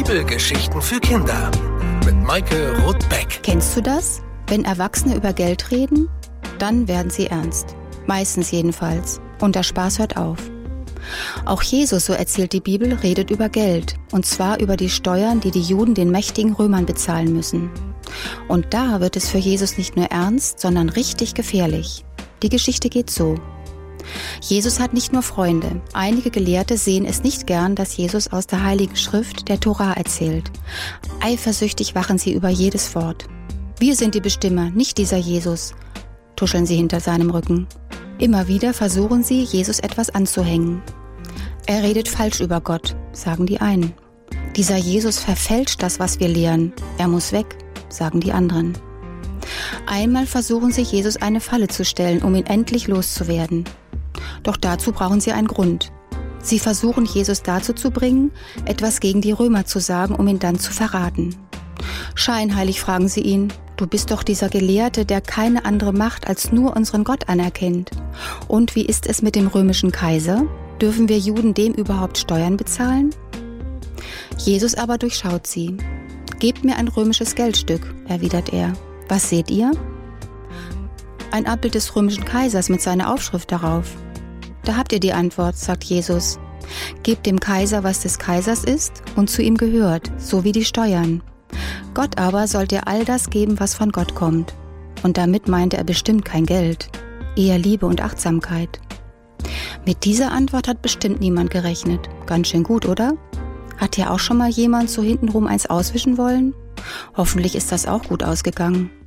Bibelgeschichten für Kinder mit Maike Roth-Beck. Kennst du das? Wenn Erwachsene über Geld reden, dann werden sie ernst. Meistens jedenfalls. Und der Spaß hört auf. Auch Jesus, so erzählt die Bibel, redet über Geld. Und zwar über die Steuern, die die Juden den mächtigen Römern bezahlen müssen. Und da wird es für Jesus nicht nur ernst, sondern richtig gefährlich. Die Geschichte geht so. Jesus hat nicht nur Freunde. Einige Gelehrte sehen es nicht gern, dass Jesus aus der Heiligen Schrift, der Tora, erzählt. Eifersüchtig wachen sie über jedes Wort. Wir sind die Bestimmer, nicht dieser Jesus, tuscheln sie hinter seinem Rücken. Immer wieder versuchen sie, Jesus etwas anzuhängen. Er redet falsch über Gott, sagen die einen. Dieser Jesus verfälscht das, was wir lehren. Er muss weg, sagen die anderen. Einmal versuchen sie, Jesus eine Falle zu stellen, um ihn endlich loszuwerden. Doch dazu brauchen sie einen Grund. Sie versuchen, Jesus dazu zu bringen, etwas gegen die Römer zu sagen, um ihn dann zu verraten. Scheinheilig fragen sie ihn: Du bist doch dieser Gelehrte, der keine andere Macht als nur unseren Gott anerkennt. Und wie ist es mit dem römischen Kaiser? Dürfen wir Juden dem überhaupt Steuern bezahlen? Jesus aber durchschaut sie. Gebt mir ein römisches Geldstück, erwidert er. Was seht ihr? Ein Abbild des römischen Kaisers mit seiner Aufschrift darauf. Da habt ihr die Antwort, sagt Jesus. Gebt dem Kaiser, was des Kaisers ist und zu ihm gehört, so wie die Steuern. Gott aber sollt ihr all das geben, was von Gott kommt. Und damit meinte er bestimmt kein Geld, eher Liebe und Achtsamkeit. Mit dieser Antwort hat bestimmt niemand gerechnet. Ganz schön gut, oder? Hat ja auch schon mal jemand so hintenrum eins auswischen wollen? Hoffentlich ist das auch gut ausgegangen.